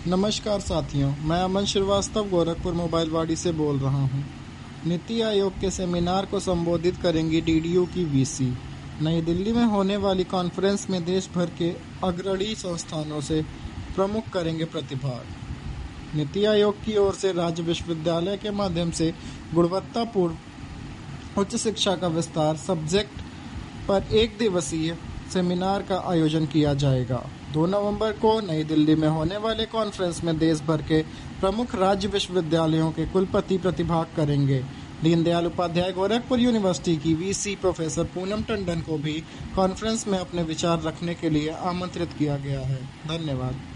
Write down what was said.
नमस्कार साथियों, मैं अमन श्रीवास्तव गोरखपुर मोबाइलवाड़ी से बोल रहा हूं। नीति आयोग के सेमिनार को संबोधित करेंगी डीडीयू की वीसी। नई दिल्ली में होने वाली कॉन्फ्रेंस में देश भर के अग्रणी संस्थानों से प्रमुख करेंगे प्रतिभाग। नीति आयोग की ओर से राज्य विश्वविद्यालय के माध्यम से गुणवत्तापूर्ण उच्च शिक्षा का विस्तार सब्जेक्ट पर एक दिवसीय सेमिनार का आयोजन किया जाएगा। 2 नवंबर को नई दिल्ली में होने वाले कॉन्फ्रेंस में देश भर के प्रमुख राज्य विश्वविद्यालयों के कुलपति प्रतिभाग करेंगे। दीनदयाल उपाध्याय गोरखपुर यूनिवर्सिटी की वीसी प्रोफेसर पूनम टंडन को भी कॉन्फ्रेंस में अपने विचार रखने के लिए आमंत्रित किया गया है। धन्यवाद।